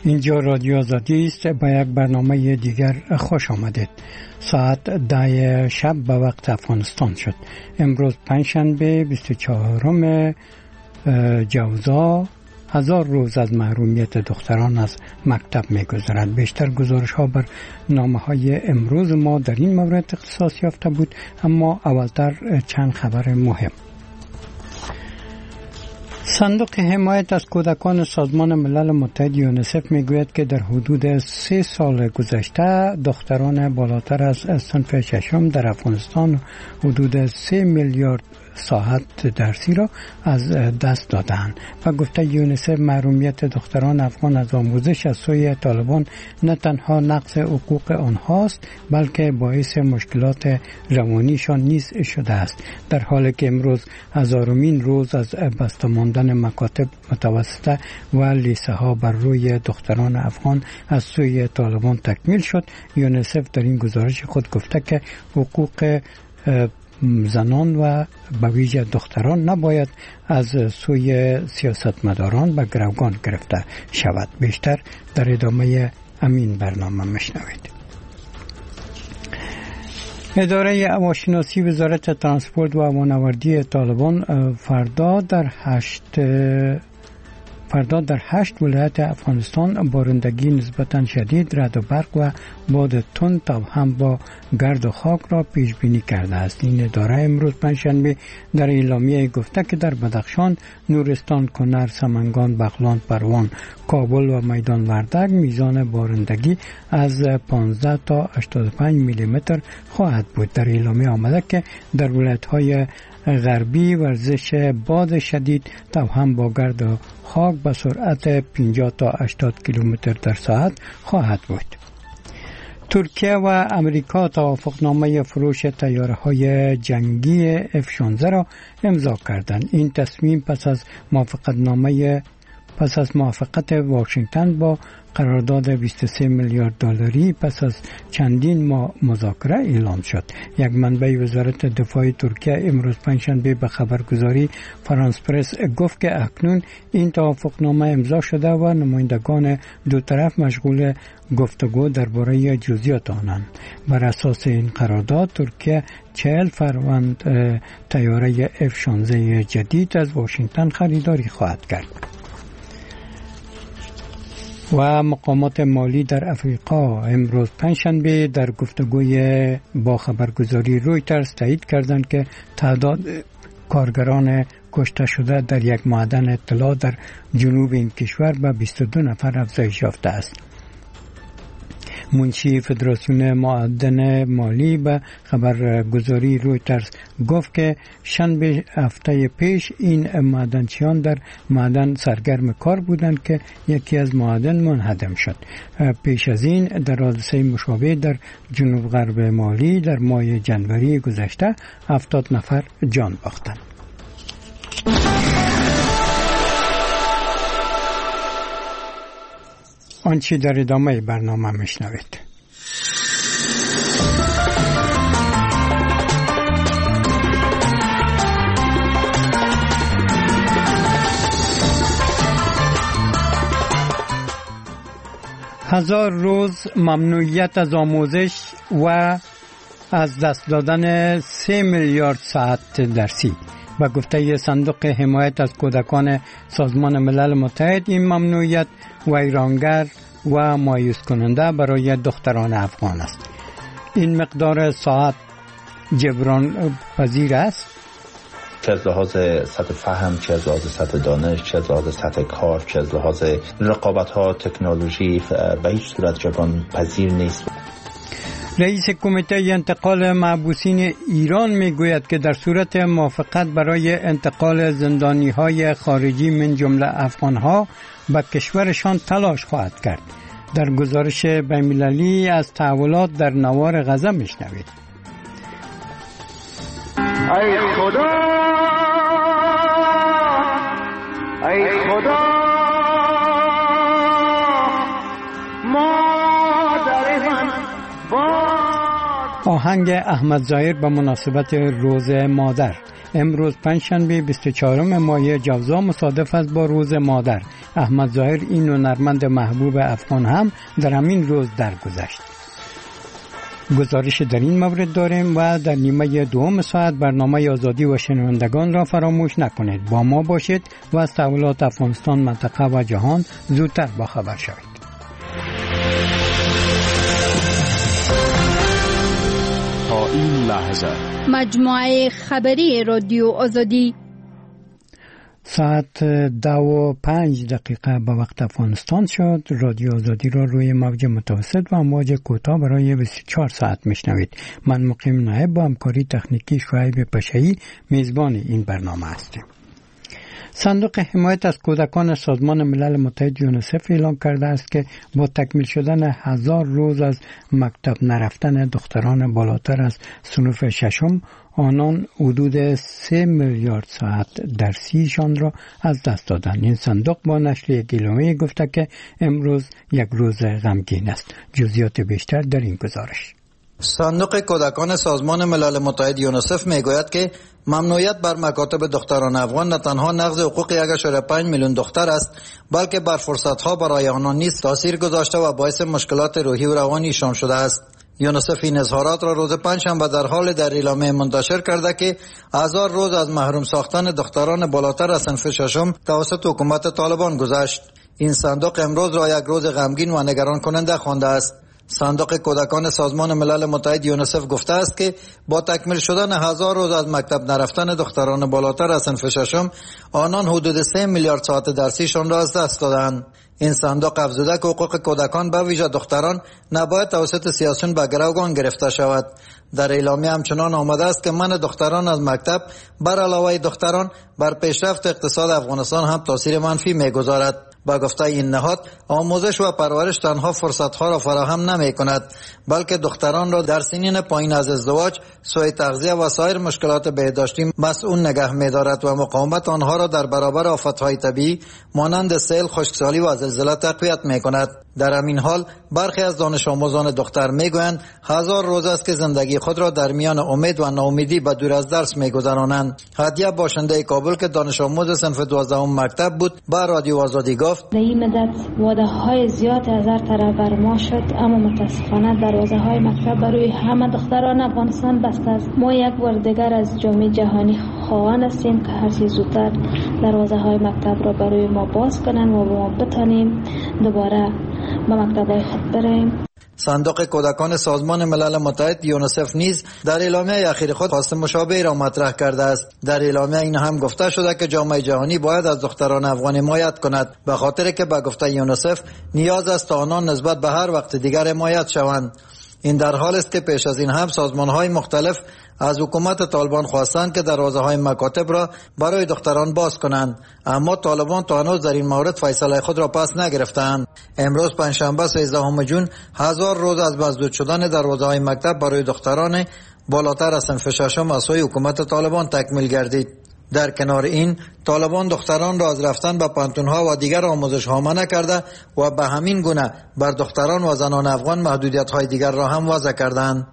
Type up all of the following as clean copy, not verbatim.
اینجا رادیو آزادی است. با یک برنامه دیگر خوش آمدید. ساعت 10 شب به وقت افغانستان شد. امروز پنجشنبه 24 جوزا 1000 روز از محرومیت دختران از مکتب می‌گذرد. بیشتر گزارش‌ها بر نامه‌های امروز ما در این مورد اختصاص یافته بود، اما اولتر چند خبر مهم. صندوق حمایت از کودکان سازمان ملل متحد یونیسف میگوید که در حدود 3 سال گذشته دختران بالاتر از صنف ششم در افغانستان حدود 3 میلیارد ساعت درسی را از دست دادند و گفته یونیسف محرومیت دختران افغان از آموزش از سوی طالبان نه تنها نقض حقوق آنهاست بلکه باعث مشکلات روانیشان نیز شده است، در حالی که امروز 1000مین روز از بسته ماندن مکاتب متوسطه و لیسه ها بر روی دختران افغان از سوی طالبان تکمیل شد. یونیسف در این گزارش خود گفته که حقوق زنان و به ویژه دختران نباید از سوی سیاستمداران به گروگان گرفته شود. بیشتر در ادامه همین برنامه مشنوید. اداره هواشناسی وزارت ترانسپورت و هوانوردی طالبان فردا در 8 ولایت افغانستان بارندگی نسبتاً شدید، رعد و برق و باد تند تا هم با گرد و خاک را پیش بینی کرده است. این اداره امروز پنجشنبه در اعلامیه گفته که در بدخشان، نورستان، کنر، سمنگان، بغلان، پروان، کابل و میدان وردک میزان بارندگی از 15 تا 85 میلیمتر خواهد بود. در اعلامیه آمده که در ولایت‌های غربی ورزش باد شدید تا هم با گرد و خاک به سرعت 50 تا 80 کیلومتر در ساعت خواهد بود. ترکیه و امریکا توافقنامه فروش طیاره‌های جنگی F-16 را امضا کردند. این تصمیم پس از موافقت واشنگتن با قرارداد 23 میلیارد دلاری پس از چندین ماه مذاکره اعلام شد. یک منبع وزارت دفاع ترکیه امروز پنجشنبه به خبرگزاری فرانس پرس گفت که اکنون این توافقنامه امضا شده و نمایندگان دو طرف مشغول گفتگو درباره جزئیات آنند. بر اساس این قرارداد ترکیه 40 فروند طیاره F-16 جدید از واشنگتن خریداری خواهد کرد. و مقامات مالی در افریقا امروز پنجشنبه در گفتگوی با خبرگزاری رویترز تایید کردند که تعداد کارگران کشته شده در یک معدن طلا در جنوب این کشور به 22 نفر افزایش یافته است. منشی فدراسیون معدن مالی به خبرگزاری رویترز گفت که شنبه هفته پیش این معدنچیان در معدن سرگرم کار بودند که یکی از معادن منهدم شد. پیش از این در حادثه مشابه در جنوب غرب مالی در ماه جنوری گذشته 70 نفر جان باختند. آنچه در ادامه برنامه میشنوید. هزار روز ممنوعیت از آموزش و از دست دادن 3 میلیارد ساعت درسی. و گفته صندوق حمایت از کودکان سازمان ملل متحد این ممنوعیت ویرانگر و مایوس کننده برای دختران افغان است. این مقدار ساعت جبران پذیر است؟ چه از لحاظ سطح فهم، چه از لحاظ سطح دانش، چه از لحاظ سطح کار، چه از لحاظ رقابت ها، تکنولوژی به هیچ صورت جبران پذیر نیست. رئیس کمیته انتقال محبوسین ایران میگوید که در صورت موافقت برای انتقال زندانی‌های خارجی من جمله افغان‌ها به کشورشان تلاش خواهد کرد. در گزارش بین‌المللی از تحولات در نوار غزه میشنوید. ای خدا، ای خدا، آهنگ آهنگ احمد ظاهر به مناسبت روز مادر. امروز پنجشنبه 24 ماه جوزا مصادف است با روز مادر. احمد ظاهر این هنرمند محبوب افغان هم در همین روز درگذشت. گزارش در این مورد داریم و در نیمه دوم ساعت برنامه آزادی و شنوندگان را فراموش نکنید. با ما باشید و از تحولات افغانستان، منطقه و جهان زودتر باخبر شوید. تا این لحظه مجموعه خبری رادیو آزادی ساعت 2:05 به وقت افغانستان شد. رادیو آزادی را روی موج متوسط و امواج کوتاه برای 24 ساعت میشنوید. من مقیم نایب با همکاری تکنیکی شعیب پشایی میزبان این برنامه هستیم. صندوق حمایت از کودکان سازمان ملل متحد یونیسف اعلام کرده است که با تکمیل شدن 1000 روز از مکتب نرفتن دختران بالاتر از صنف ششم، آنان حدود 3 میلیارد ساعت درسیشان را از دست دادند. این صندوق با نشر یک اعلامیه گفته که امروز یک روز غمگین است. جزئیات بیشتر در این گزارش. صندوق کودکان سازمان ملل متحد یونیسف میگوید که ممنوعیت بر مکاتب دختران افغان نه تنها نقض حقوق 1.5 میلیون دختر است، بلکه بر فرصتها برای آنان نیز تاثیر گذاشته و باعث مشکلات روحی و روانیشان شده است. یونیسف این اظهارات را روز پنجشنبه در حال در اعلامیه منتشر کرده که 1000 روز از محروم ساختن دختران بالاتر از صنف ششم توسط حکومت طالبان گذشت. این صندوق امروز را یک روز غمگین و نگران کننده خوانده است. صندوق کودکان سازمان ملل متحد یونیسف گفته است که با تکمیل شدن 1000 روز از مکتب نرفتن دختران بالاتر از صنف ششم، آنان حدود 3 میلیارد ساعت درسیشان را از دست دادند. این صندوق افزوده که حقوق کودکان به ویژه دختران نباید توسط سیاسیون به گروگان گرفته شود. در اعلامیه همچنان آمده است که منع دختران از مکتب بر علاوه دختران بر پیشرفت اقتصاد افغانستان هم تاثیر منفی می‌گذارد. با گفته این نهاد، آموزش و پرورش تنها فرصتها را فراهم نمی کند، بلکه دختران را در سنین پایین از ازدواج، سوء تغذیه و سایر مشکلات بهداشتی مسئول نگه می دارد و مقاومت آنها را در برابر آفتهای طبیعی مانند سیل، خشکسالی و زلزله تقویت می کند. در همین حال برخی از دانش آموزان دختر می گویند 1000 روز است که زندگی خود را در میان امید و ناامیدی به دور از درس می گذرانند. هدیه باشنده کابل که دانش آموز صنف 12 مکتب بود با رادیو آزادی گفت: در این مدت وعده های زیاد از هر طرف بر ما شد، اما متاسفانه دروازه های مکتب برای همه دختران افغانستان بسته است. ما یک بار دیگر از جامعه جهانی خواهان هستیم که هر چه زودتر دروازه های مکتب را برای ما باز کنند و ما بتانیم دوباره به مکتب های خود بریم. صندوق کودکان سازمان ملل متحد یونیسف نیز در اعلامیه اخیر خود خواست مشابه را مطرح کرده است. در اعلامیه این هم گفته شده که جامعه جهانی باید از دختران افغان حمایت کند، به خاطر که به گفته یونیسف نیاز است تا آنان نسبت به هر وقت دیگر حمایت شوند. این در حال است که پیش از این هم سازمان‌های مختلف از حکومت طالبان خواستند که دروازه‌های مکاتب را برای دختران باز کنند، اما طالبان تا هنوز در این مورد فیصله خود را پس نگرفتند. امروز پنجشنبه 13 جون 1000 روز از مسدود شدن دروازه‌های مکتب برای دختران بالاتر از صنف ششم از سوی حکومت طالبان تکمیل گردید. در کنار این، طالبان دختران را از رفتن به پانتون‌ها و دیگر آموزش‌ها منع کرده و به همین گونه بر دختران و زنان افغان محدودیت‌های دیگر را هم وضع کردند.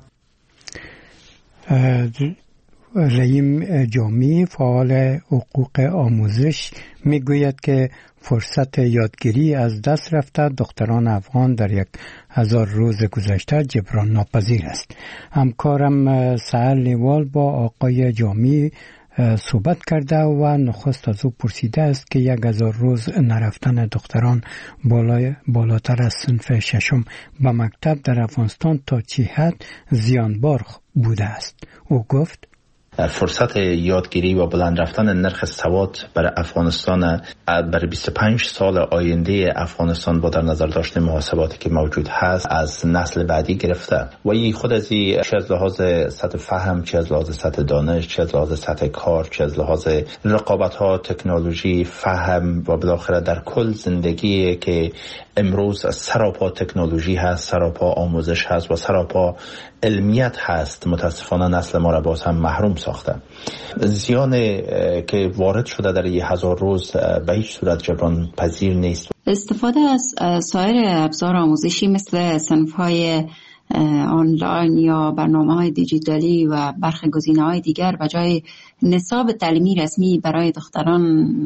رحیم جامی، فعال حقوق آموزش، میگوید که فرصت یادگیری از دست رفته دختران افغان در 1000 روز گذشته جبران ناپذیر است. همکارم سهر لیوال با آقای جامی صحبت کرده و نخست از او پرسیده است که 1000 روز نرفتن دختران بالاتر از صنف ششم به مکتب در افغانستان تا چه حد زیانبار بوده است. او گفت: فرصت یادگیری و بلند رفتن نرخ سواد بر افغانستان بر 25 سال آینده افغانستان با در نظر داشتن محاسباتی که موجود هست از نسل بعدی گرفته و این خود از این چه از لحاظ سطح فهم، چه از لحاظ سطح دانش، چه از لحاظ سطح کار، چه از لحاظ رقابت ها، تکنولوژی، فهم و بالاخره در کل زندگی که امروز سراپا تکنولوژی هست، سراپا آموزش هست و سراپا علمیت هست، متاسفانه نسل ما را باز هم محروم ساخته. زیان که وارد شده در 1000 روز به هیچ صورت جبران پذیر نیست. استفاده از سایر ابزار آموزشی مثل صنف‌های آنلاین یا برنامه‌های دیجیتالی و برخی گزینه‌های دیگر و جای نصاب تعلیمی رسمی برای دختران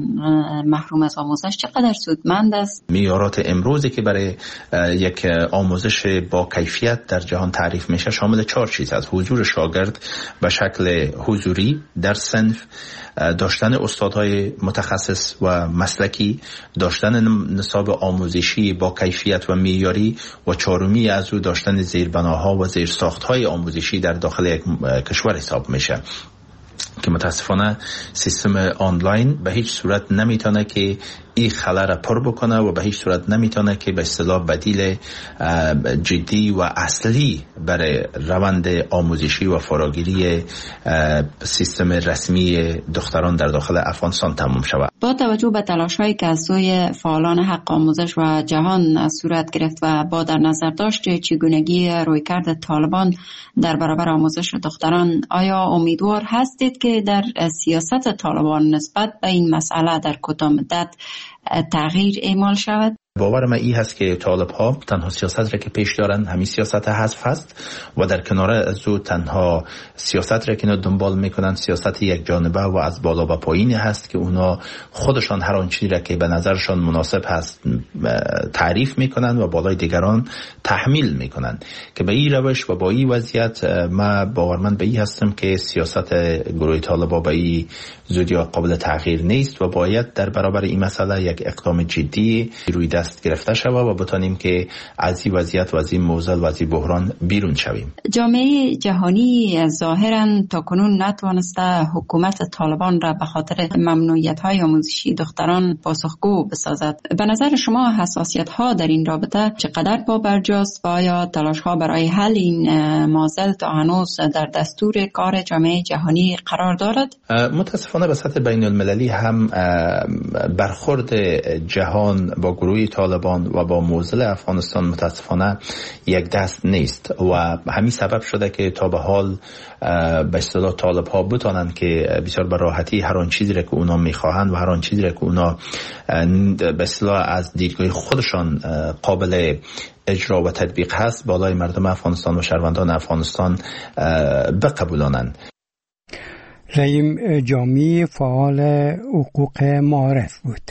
محروم از آموزش چقدر سودمند است؟ معیارات امروزی که برای یک آموزش با کیفیت در جهان تعریف میشه شامل 4 چیز است: حضور شاگرد به شکل حضوری در صنف، داشتن استادهای متخصص و مسلکی، داشتن نصاب آموزشی با کیفیت و معیاری و چهارمی از او داشتن زیربناها و زیرساختهای آموزشی در داخل یک کشور حساب میشه که متاسفانه سیستم آنلاین به هیچ صورت نمیتونه که این خلا را پر بکنه و به هیچ صورت نمیتونه که به اصطلاح بدیل جدی و اصلی برای روند آموزشی و فراگیری سیستم رسمی دختران در داخل افغانستان تمام شود. با توجه به تلاش‌هایی که از سوی فعالان حق آموزش و جهان صورت گرفت و با در نظر داشت چگونگی رویکرد طالبان در برابر آموزش دختران، آیا امیدوار هستید که در سیاست طالبان نسبت به این مسئله در کوتاه مدت تغییر اعمال شود؟ باور من این هست که طالب ها تنها سیاست را که پیش دارن همین سیاست حذف هست و در کنار از او تنها سیاست را که دنبال میکنن سیاست یک جانبه و از بالا به پایین هست که اونا خودشان هر آن چیزی را که به نظرشان مناسب هست تعریف میکنن و بالای دیگران تحمیل میکنن که به این روش و با این وضعیت من باورمند به این هستم که سیاست گروه طالبا به این زودی قابل تغییر نیست و باید در برابر این مسئله یک اقدام جدی روی دست گرفته شود و بتانیم که از این وضعیت و از این معضل و از این بحران بیرون شویم. جامعه جهانی ظاهراً تاکنون نتوانسته حکومت طالبان را به خاطر ممنوعیت‌های آموزشی دختران پاسخگو بسازد. به نظر شما حساسیت‌ها در این رابطه چقدر پابرجاست و آیا تلاش‌ها برای حل این معضل تا هنوز در دستور کار جامعه جهانی قرار دارد؟ متاسفانه به سطح بین المللی هم برخورد جهان با گروه طالبان و با معضل افغانستان متاسفانه یک دست نیست و همین سبب شده که تا به حال به اصطلاح طالب ها بتانن که بسیار به راحتی هر آن چیزی را که اونا میخواهند و هر آن چیزی را که اونا به اصطلاح از دیدگاه خودشان قابل اجرا و تطبیق هست بالای مردم افغانستان و شهروندان افغانستان بقبولانند. رحیم جامی فعال حقوق معارف بود.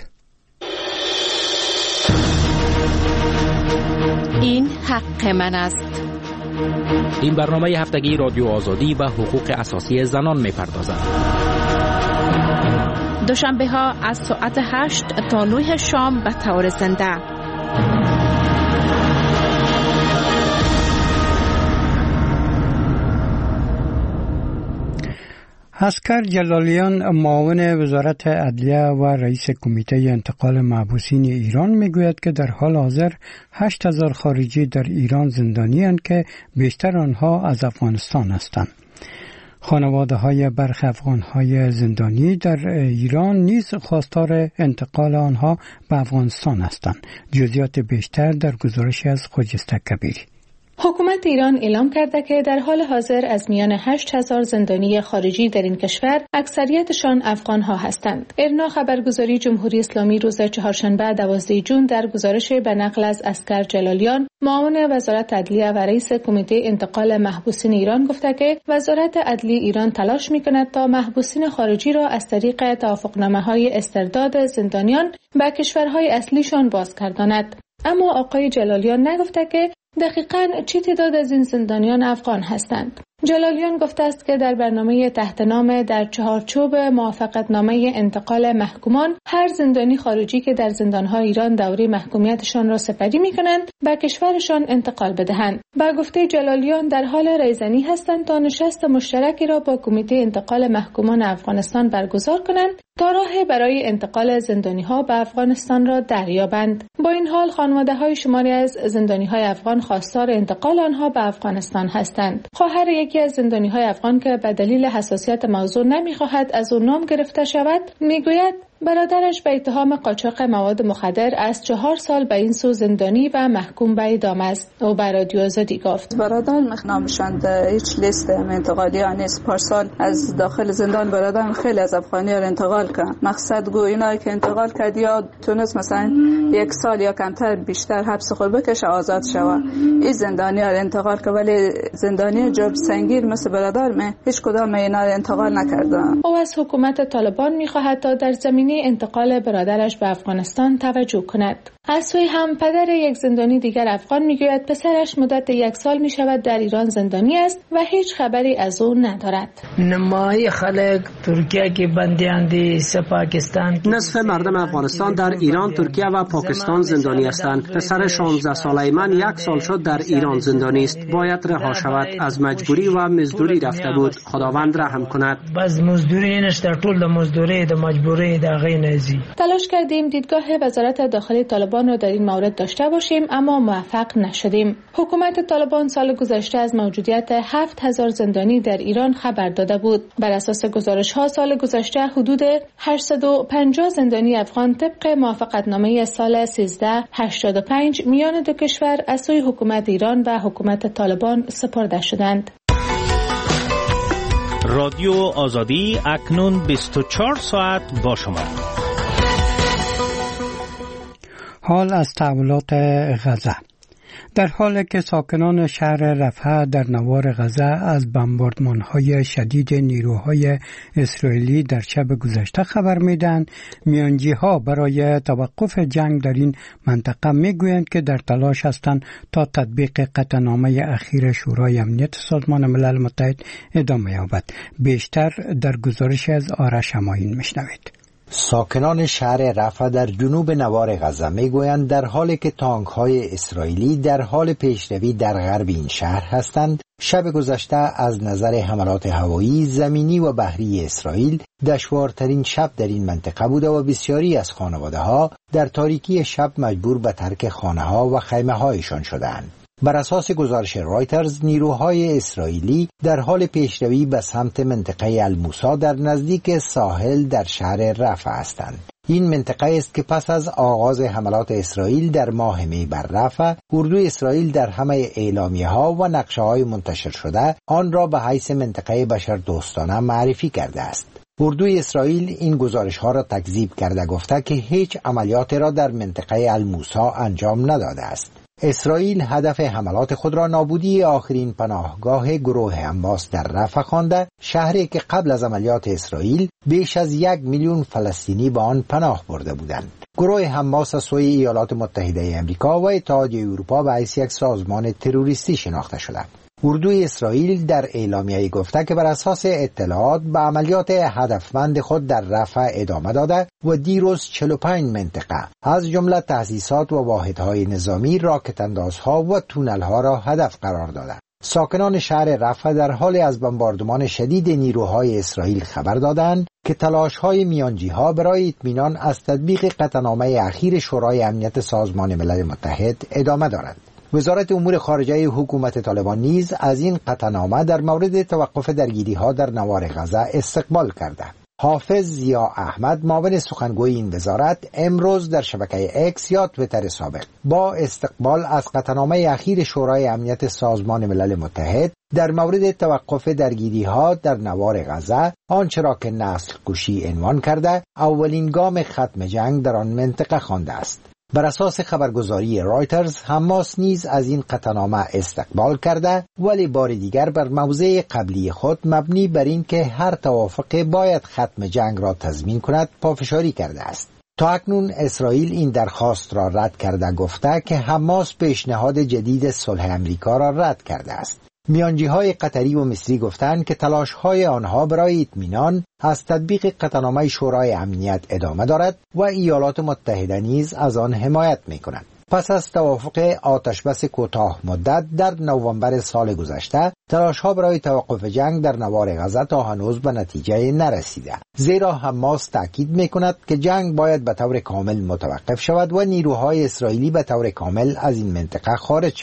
این حق من است. این برنامه هفتگی رادیو آزادی و حقوق اساسی زنان می‌پردازد. دوشنبه ها از ساعت 8 تا 9 شام به طور زنده. اسکر جلالیان معاون وزارت عدلیه و رئیس کمیته انتقال محبوسین ایران میگوید که در حال حاضر 8,000 خارجی در ایران زندانی اند که بیشتر آنها از افغانستان هستند. خانواده های برخی افغان های زندانی در ایران نیز خواستار انتقال آنها به افغانستان هستند. جزئیات بیشتر در گزارشی از خجسته کبیری. حکومت ایران اعلام کرده که در حال حاضر از میان 8,000 زندانی خارجی در این کشور اکثریتشان افغان‌ها هستند. ارنا خبرگزاری جمهوری اسلامی روز چهارشنبه 12 جون در گزارش به نقل از اسکر جلالیان معاون وزارت عدلیه و رئیس کمیته انتقال محبوسین ایران گفته که وزارت عدلیه ایران تلاش می‌کند تا محبوسین خارجی را از طریق توافقنامه‌های استرداد زندانیان به کشورهای اصلیشان بازگرداند. اما آقای جلالیان نگفته که دقیقاً چه تعداد از این زندانیان افغان هستند. جلالیان گفته است که در برنامه تحت نام در چهارچوب موافقتنامه انتقال محکومان هر زندانی خارجی که در زندان‌های ایران دوره محکومیتشان را سپری می‌کنند به کشورشان انتقال بدهند. با گفته جلالیان در حال ریزنی هستند تا نشست مشترکی را با کمیته انتقال محکومان افغانستان برگزار کنند تا راه برای انتقال زندانی‌ها به افغانستان را دریابند. با این حال خانواده‌های شماری از زندانی‌های افغان خواستار انتقال آنها به افغانستان هستند. خواهر یکی از زندانی‌های افغان که به دلیل حساسیت موضوع نمی‌خواهد از او نام گرفته شود میگوید برادرش به اتهام قاچاق مواد مخدر از 4 سال به این سو زندانی و محکوم به اعدام است. او به رادیو آزادی گفت برادر نامشان هیچ لیست انتقالی نیست. پارسال از داخل زندان برادر خیلی از افغانی را انتقال کرد. مقصد گو اینا که انتقال کرد یا تونست مثلا 1 سال یا کمتر بیشتر حبس خود بکشه آزاد شود. این زندانی را انتقال کرد ولی زندانی جرم سنگین مثل برادر من هیچ کدام اینا را انتقال نکردن. او از حکومت طالبان می‌خواهد تا در زمینه انتقال برادرش به افغانستان توجه کند. از سوی هم پدر یک زندانی دیگر افغان میگوید پسرش مدت 1 سال میشود در ایران زندانی است و هیچ خبری از او ندارد. نمای خلق ترکیه که بندیاندی پاکستان، نصف مردم افغانستان در ایران، ترکیه و پاکستان زندانی هستند. پسر 16 ساله من 1 سال شد در ایران زندانی است. باید رها شود. از مجبوری و مزدوری رفته بود. خداوند رحم کند. بس مزدوری نش در طول د مزدوری د مجبوری د غینزی. تلاش کردیم دیدگاه وزارت داخلی طالبان رو در این مورد داشته باشیم اما موفق نشدیم. حکومت طالبان سال گذشته از موجودیت 7000 زندانی در ایران خبر داده بود. بر اساس گزارش‌ها سال گذشته حدود 850 زندانی افغان طبق موافقتنامه سال 1385 میان دو کشور از سوی حکومت ایران و حکومت طالبان سپرده شدند. رادیو آزادی اکنون 24 ساعت با شما. حال از تحولات غزه. در حالی که ساکنان شهر رفح در نوار غزه از بمباردمان‌های شدید نیروهای اسرائیلی در شب گذشته خبر میدن، میانجی‌ها برای توقف جنگ در این منطقه میگویند که در تلاش هستند تا تطبیق قطعنامه اخیر شورای امنیت سازمان ملل متحد ادامه یابد. بیشتر در گزارش از آرش همایون میشنوید. ساکنان شهر رفح در جنوب نوار غزه میگویند در حالی که تانک‌های اسرائیلی در حال پیشروی در غرب این شهر هستند، شب گذشته از نظر حملات هوایی، زمینی و بحری اسرائیل دشوارترین شب در این منطقه بوده و بسیاری از خانواده‌ها در تاریکی شب مجبور به ترک خانه‌ها و خیمه‌هایشان شدند. بر اساس گزارش رایترز، نیروهای اسرائیلی در حال پیشروی به سمت منطقه الموسی در نزدیک ساحل در شهر رفح هستند. این منطقه است که پس از آغاز حملات اسرائیل در ماه می بر رفح، اردوی اسرائیل در همه اعلامیه‌ها و نقشه‌های منتشر شده آن را به حیث منطقه بشردوستانه معرفی کرده است. اردوی اسرائیل این گزارش‌ها را تکذیب کرده گفته که هیچ عملیاتی را در منطقه الموسی انجام نداده است. اسرائیل هدف حملات خود را نابودی آخرین پناهگاه گروه حماس در رفح خوانده، شهری که قبل از عملیات اسرائیل بیش از 1 میلیون فلسطینی به آن پناه برده بودند. گروه حماس از سوی ایالات متحده آمریکا و اتحادیه اروپا به حیث یک سازمان تروریستی شناخته شده. اردوی اسرائیل در اعلامیه گفته که بر اساس اطلاعات به عملیات هدفمند خود در رفح ادامه داده و دیروز 45 منطقه از جمله تأسیسات و واحدهای نظامی، راکت اندازها و تونل‌ها را هدف قرار داده. ساکنان شهر رفح در حال از بمباردمان شدید نیروهای اسرائیل خبر دادند که تلاش‌های میانجی‌ها برای اطمینان از تطبیق قطعنامه اخیر شورای امنیت سازمان ملل متحد ادامه دارد. وزارت امور خارجه حکومت طالبان نیز از این قطعنامه در مورد توقف درگیری‌ها در نوار غزه استقبال کرده. حافظ ضیا احمد، معاون سخنگوی این وزارت، امروز در شبکه اکس یا توییتر سابق با استقبال از قطعنامه اخیر شورای امنیت سازمان ملل متحد در مورد توقف درگیری‌ها در نوار غزه، آنچه را که نسل کشی عنوان کرده، اولین گام ختم جنگ در آن منطقه خوانده است. بر اساس خبرگزاری رایترز، حماس نیز از این قطعنامه استقبال کرده، ولی بار دیگر بر موضع قبلی خود مبنی بر این که هر توافق باید ختم جنگ را تضمین کند پافشاری کرده است. تا اکنون اسرائیل این درخواست را رد کرده گفته که حماس پیشنهاد جدید صلح امریکا را رد کرده است. میانجی‌های قطری و مصری گفتند که تلاش‌های آنها برای اطمینان از تطبیق قطعنامه شورای امنیت ادامه دارد و ایالات متحده نیز از آن حمایت می‌کند. پس از توافق آتشبس کوتاه مدت در نوامبر سال گذشته، تلاش‌ها برای توقف جنگ در نوار غزه تا هنوز به نتیجه نرسیده، زیرا حماس تاکید می‌کند که جنگ باید به طور کامل متوقف شود و نیروهای اسرائیلی به طور کامل از این منطقه خارج شوند.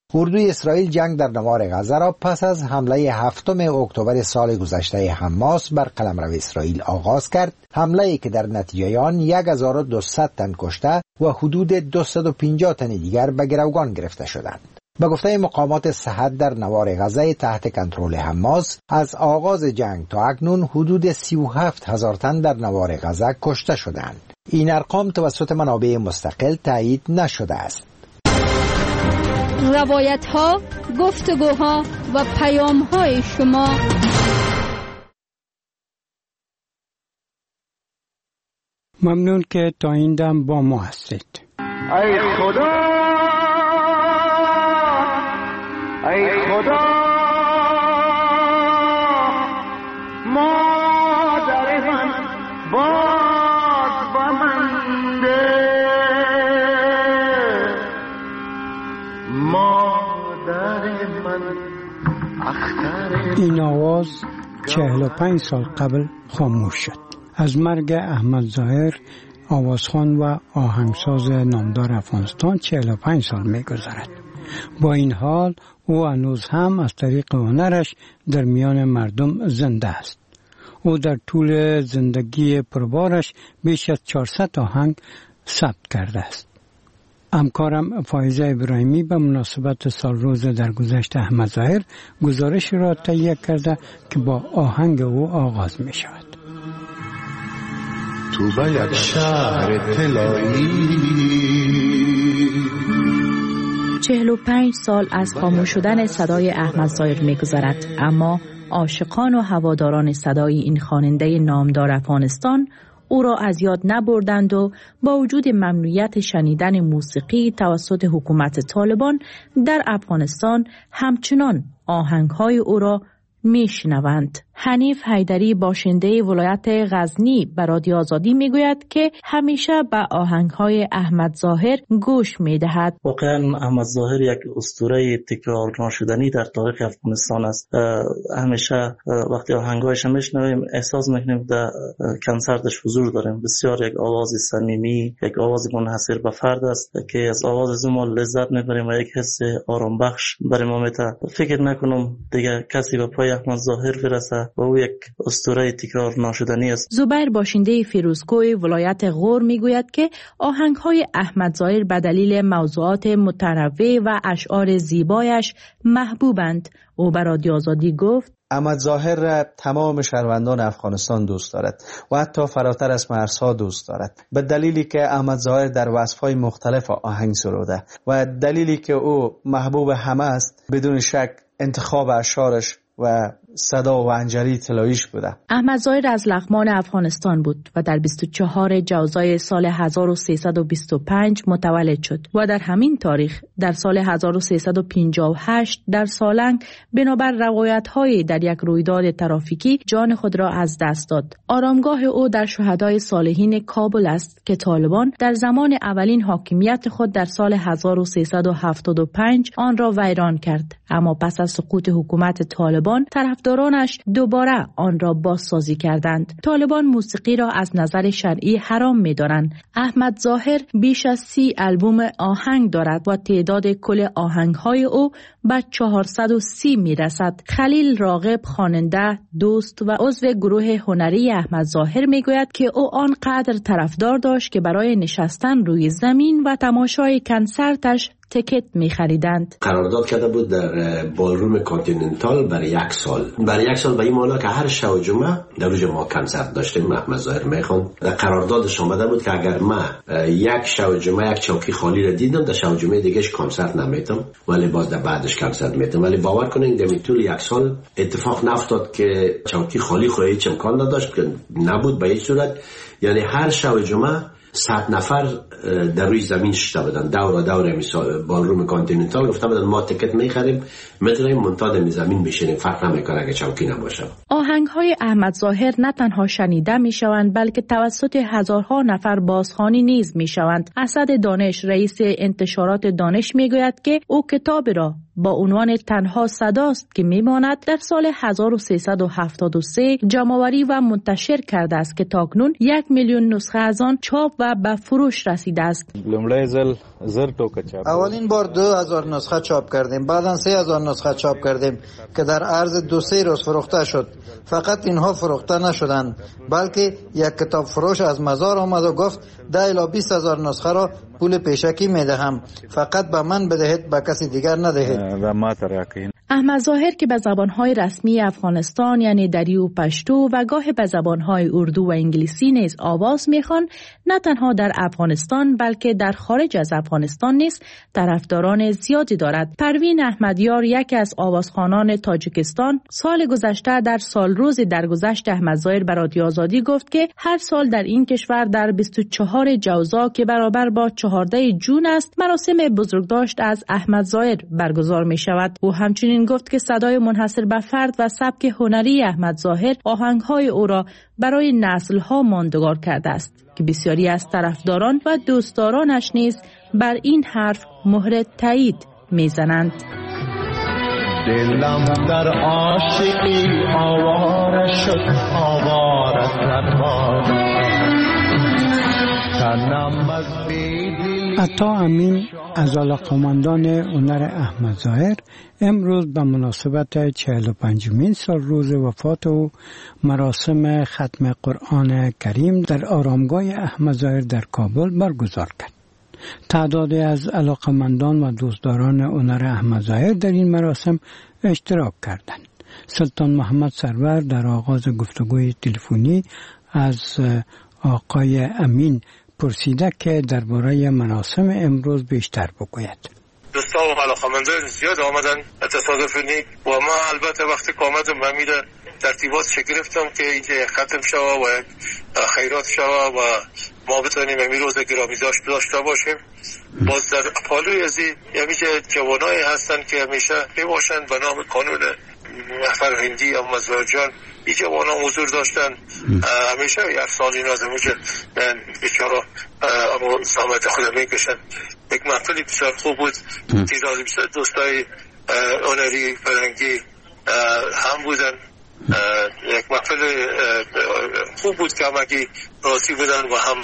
اردوی اسرائیل جنگ در نوار غزه را پس از حمله 7 اکتبر سال گذشته حماس بر قلمرو اسرائیل آغاز کرد، حمله‌ای که در نتیجه آن 1200 تن کشته و حدود 250 تن دیگر به گروگان گرفته شدند. به گفته مقامات صحت در نوار غزه تحت کنترل حماس، از آغاز جنگ تا اکنون حدود 37,000 تن در نوار غزه کشته شدند. این ارقام توسط منابع مستقل تایید نشده است. روایت ها، گفتگوها و پیام های شما ممنون که تا این دم با ما هستید. ای خدا، ای خدا، مادر من باز با من ده، مادر من اختر. این آواز 45 سال قبل خاموش شد. از مرگ احمد ظاهر، آوازخوان و آهنگساز نامدار افغانستان 45 سال می‌گذرد. با این حال او هنوز هم از طریق هنرش در میان مردم زنده است. او در طول زندگی پربارش بیش از 400 آهنگ ثبت کرده است. همکارم فایزه ابراهیمی به مناسبت سالروز درگذشت احمد ظاهر گزارش را تهیه کرده که با آهنگ او آغاز می شود. تو به یک شهر طلایی 45 سال از خاموش شدن صدای احمد ظاهر می‌گذرد، اما عاشقان و هواداران صدای این خواننده نامدار افغانستان او را از یاد نبردند و با وجود ممنوعیت شنیدن موسیقی توسط حکومت طالبان در افغانستان همچنان آهنگ‌های او را میشنوند. حنیف حیدری باشنده ولایت غزنی به رادیو آزادی میگوید که همیشه به آهنگ‌های احمد ظاهر گوش میدهد. واقعا احمد ظاهر یک اسطوره تکرار نشدنی در تاریخ افغانستان است. همیشه وقتی آهنگ‌هایش میشنویم احساس میکنیم در کنسرتش حضور داریم. بسیار یک آواز صمیمی، یک آواز منحصر به فرد است که از آواز ما لذت میبریم و یک حس آرام بخش برای ما میده. فکر نکنم دیگه کسی به پای احمد ظاهر برسه و او یک اسطوره تکرار نشدنی است. زبیر باشنده فیروزکوی ولایت غور میگوید که آهنگ‌های احمد ظاهر به دلیل موضوعات متنوع و اشعار زیبایش محبوبند. او به رادیو آزادی گفت احمد ظاهر را تمام شهروندان افغانستان دوست دارد و حتی فراتر از مرزها دوست دارد، به دلیلی که احمد ظاهر در وصف‌های مختلف آهنگ سروده و دلیلی که او محبوب همه است. بدون شک انتخاب اشعارش و صدا و انجلی طلاییش بوده. احمد ظاهر از لغمان افغانستان بود و در 24 جوزای سال 1325 متولد شد و در همین تاریخ در سال 1358 در سالنگ بنابر روایت‌های در یک رویداد ترافیکی جان خود را از دست داد. آرامگاه او در شهدای صالحین کابل است که طالبان در زمان اولین حاکمیت خود در سال 1375 آن را ویران کرد، اما پس از سقوط حکومت طالبان طرفدارانش دوباره آن را بازسازی کردند. طالبان موسیقی را از نظر شرعی حرام می‌دانند. احمد ظاهر بیش از 30 آلبوم آهنگ دارد و تعداد کل آهنگ‌های او به 430 می‌رسد. خلیل راغب خواننده، دوست و عضو گروه هنری احمد ظاهر می‌گوید که او آنقدر طرفدار داشت که برای نشستن روی زمین و تماشای کنسرتش تکت می خریدند. قرارداد کرده بود در بالروم کانتیننتال برای یک سال به این معنی که هر شب و جمعه در روز ما کنسرت داشتیم. احمد ظاهر میخوند در قراردادش آمده بود که اگر من یک شب و جمعه یک چوکی خالی را دیدم، در شب و جمعه دیگهش کنسرت نمیتم، ولی باز در بعدش کنسرت میتم. ولی باور کنین در طول یک سال اتفاق نافتاد که چوکی خالی خواهی هیچ امکان نداشت که نبود به هیچ صورت. یعنی هر شب و جمعه 100 نفر در روی زمین شده بودن دور مثال بالروم کانتیننتال. گفته بودن ما تکت میخریم میتونیم منتاد زمین بشینیم، فرق نمیکنه اگه چوکی نباشه. آهنگ‌های احمد ظاهر نه تنها شنیده میشوند بلکه توسط هزارها نفر بازخوانی نیز میشوند. اسد دانش رئیس انتشارات دانش میگوید که او کتاب را با عنوان تنها صداست که میماند در سال 1373 جمع‌آوری و منتشر کرده است که تاکنون 1,000,000 نسخه از آن چاپ و به فروش رسیده است. اولین بار 2000 نسخه چاپ کردیم، بعداً 3000 نسخه چاپ کردیم که در عرض 2-3 روز فروخته شد. فقط اینها فروخته نشدند، بلکه یک کتاب فروش از مزار آمد و گفت 10 الی 20,000 نسخه را پول پیشکی میدهم، فقط به من بدهید، به کسی دیگر ندهید. احمد ظاهر که به زبانهای رسمی افغانستان یعنی دری و پشتو و گاه به زبانهای اردو و انگلیسی نیز آواز میخوان، نه تنها در افغانستان بلکه در خارج از افغانستان نیز طرفداران زیادی دارد. پروین احمدیار، یکی از آوازخوانان تاجیکستان، سال گذشته در سال روز درگذشت احمد ظاهر به رادیو آزادی گفت که هر سال در این کشور در 24 جوزا که برابر با 14 جون است، مراسم بزرگداشت از احمد ظاهر برگزار می شود. او همچنین گفت که صدای منحصر به فرد و سبک هنری احمد ظاهر آهنگ‌های او را برای نسل‌ها ماندگار کرده است که بسیاری از طرفداران و دوستدارانش نیز بر این حرف مهر تایید می‌زنند. دلم در عاشقی آواره شد، آواره نباشد. عطا امین از علاقه‌مندان هنر احمد ظاهر امروز به مناسبت 45مین سال روز وفات او مراسم ختم قرآن کریم در آرامگاه احمد ظاهر در کابل برگزار کرد. تعدادی از علاقه‌مندان و دوستداران هنر احمد ظاهر در این مراسم اشتراک کردند. سلطان محمد سرور در آغاز گفتگوی تلفنی از آقای امین پرسیده که درباره مراسم امروز بیشتر بگوید. دوستان و علاقه‌مندان زیاد آمدن تصادفی و ما البته وقتی که آمدم میره ترتیبات گرفتم که اینجا ختم شوه و خیرات شوه و ما بتونیم این روز گرامی داشته باشیم. باز در پالوی ازی همیشه جوانایی هستن که همیشه میباشند به نام کانون فرهنگی اما زوجان این جوانا حضور داشتن. همیشه یک سال این از همونجا بیچارا اما زحمت خودم میکشن. یک محفلی بسیار خوب بود، تعداد بسیار دوستای هنری فرهنگی هم بودن. یک محفل خوب بود که همگی راضی بودن و هم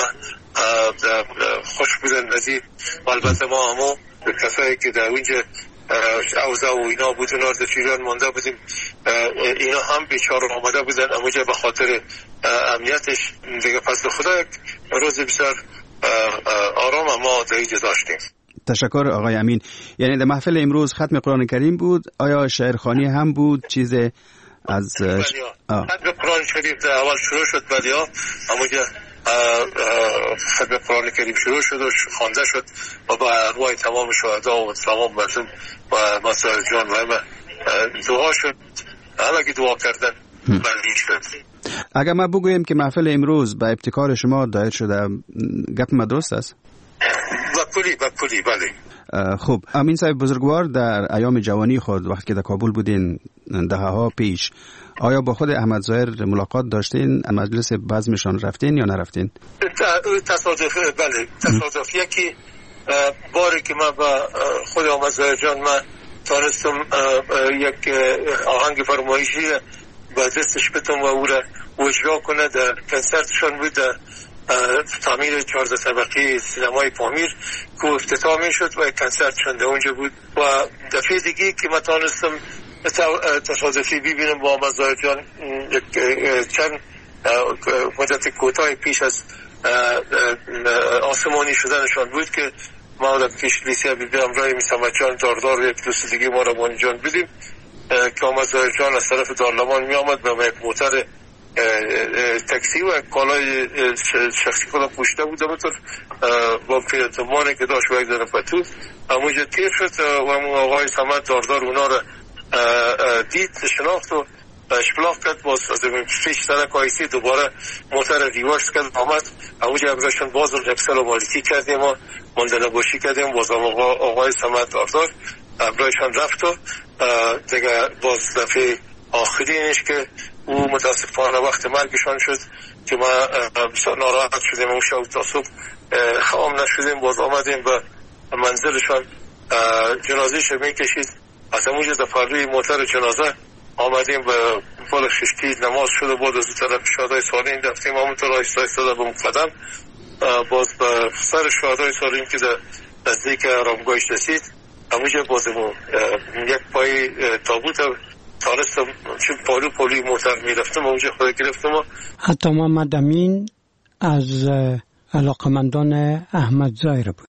خوش بودن ازی. البته ما همو کسایی که در اونجا اوضاع و اینا بود و نارد فیران مانده بودیم، اینا هم بیچاره آمده بودن اموجه به خاطر امنیتش دیگه. پس خدا یک روز بسیار آرام ما در اینجا داشتیم. تشکر آقای امین. یعنی در محفل امروز ختم قرآن کریم بود، آیا شعرخوانی هم بود؟ چیز از ختم قرآن شریف در اول شروع شد، بعدی ها اموجه ختم قرآن کریم شروع شد و خوانده شد و با ارواح تمام شهدا و تمام مردم و مسائل جان و همه دعا شد، همه که دعا کردن بردین شد. اگر ما بگویم که محفل امروز به ابتکار شما دایر شده، گپ ما درست است؟ بکلی بله. خب امین صاحب بزرگوار، در ایام جوانی خود وقتی که در کابل بودین دهه‌ها پیش، آیا با خود احمد ظاهر ملاقات داشتین؟ مجلس بزمشان رفتین یا نرفتین؟ بله تصادف یکی باری که من با خود احمد ظاهر جان من تانستم یک آهنگ فرمایشی با دستش بتم و او را اجرا کنه. در کنسرتشان بود تعمیر 14 طبقه سینمای پامیر که افتتاح می شد و کنسرتشان در اونجا بود. و دفعه دیگه که من تانستم تصادفی ببینم با احمد ظاهر جان چند مدت کوتاه پیش از آسمانی شدنشان بود که ما در کشلیسی ببینم رای میسمت جان داردار و یک دوست دیگه ما را بانی جان بدیم که احمد ظاهر جان از طرف دارلمان می آمد به یک موتر تاکسی و کالای شخصی خودم پوشیده بود با پیرتمانی که داشت و یک دانه پتو همونجا تیر شد و همون آقای سمت داردار اونا را دید، شناخت و اشپلاق کرد. باز از پیش سرک آیسی دوباره موتر ریواش کرد آمد همونجا امراشون باز رو نفسل و مالکی کردیم و مندنه باشی کردیم. باز آقای سمت داردار امراشون رفت و دیگه باز دفعه آخرینش که او متاسفانه وقت مرگشان شد که ما بسیار ناراحت شدیم. اون شب تا صبح خام نشدیم. باز آمدیم به منزلشان، جنازهش می کشید از همونجا در پهلوی موتر جنازه آمدیم به پل خشکی، نماز شده بود، از طرف شهدای سالین رفتیم، همونطور آیسته آیسته به مقدم باز به سر شهدای سالین که در نزدیک آرامگاهش رسید، همونجا بازمون یک پای تابوت تانستم، چون پالوی موتر میرفتم اونجا خود گرفتم. حتی محمد امین از علاقمندان احمد ظاهر بود.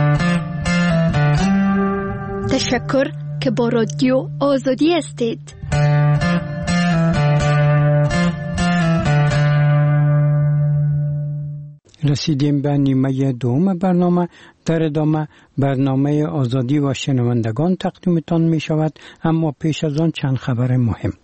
تشکر که با رادیو آزادی هستید. رسیدیم به نیمه دوم برنامه. در ادامه برنامه آزادی و شنوندگان تقدیمتان می شود، اما پیش از آن چند خبر مهم.